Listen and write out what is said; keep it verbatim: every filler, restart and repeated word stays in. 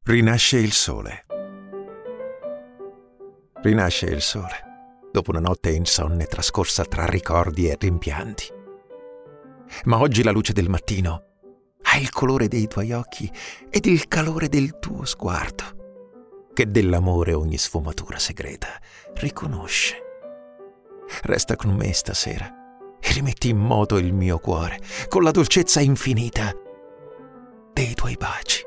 Rinasce il sole. Rinasce il sole, dopo una notte insonne trascorsa tra ricordi e rimpianti. Ma oggi la luce del mattino ha il colore dei tuoi occhi ed il calore del tuo sguardo, che dell'amore ogni sfumatura segreta riconosce. Resta con me stasera e rimetti in moto il mio cuore con la dolcezza infinita dei tuoi baci.